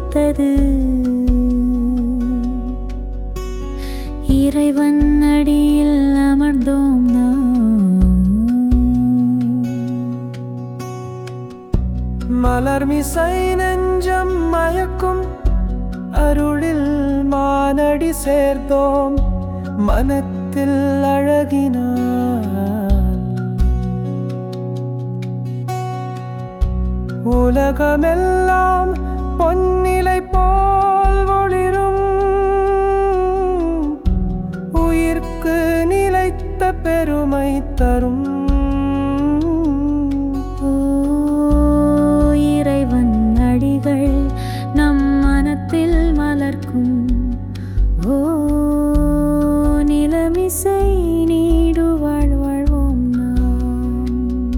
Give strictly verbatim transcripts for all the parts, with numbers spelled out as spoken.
பூத்தது. இறைவன் அடியில் அமர்ந்தோம் நாம். மலர்மிசை நெஞ்சம் மயக்கும் அருளில் மானடி சேர்ந்தோம். மனத்தில் அழகினான் உலகமெல்லாம் பொன்னிலை போல் ஒளிரும். உயிர்க்கு நிலைத்த பெருமை தரும். ஓ இறைவன் அடிகள் நம் மனத்தில் மலர்க்கும். ஓ நிலமிசை நீடு வாழ்வோம் நாம்.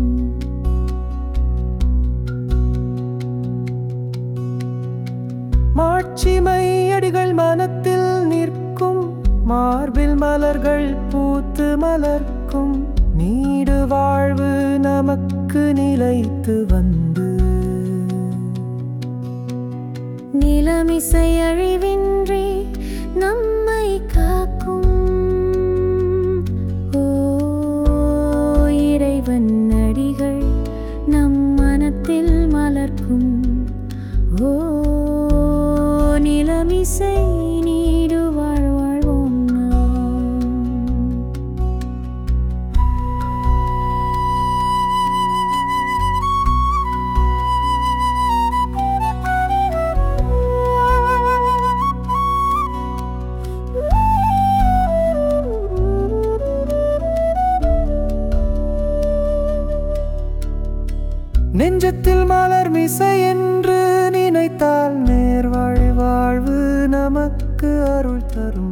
மாட்சிமை அடிகள் மனத்தில் நிற்கும். மார்பில் மலர்கள் பூத்து மலர்க்கும். நீடு வாழ்வு நமக்கு நிலைத்து வந்து. நிலமிசை அழிவின்றி நம்மை காக்கும். ஓ இறைவன் அடிகள் நம் மனத்தில் மலர்க்கும். ஓ நிலமிசை நீடு வாழ்வோம் நாம். நெஞ்சத்தில் மலர் மிசை என்று நினைத்தால் நேர்வாழ் வாழ்வு நமக்கு அருள் தரும்.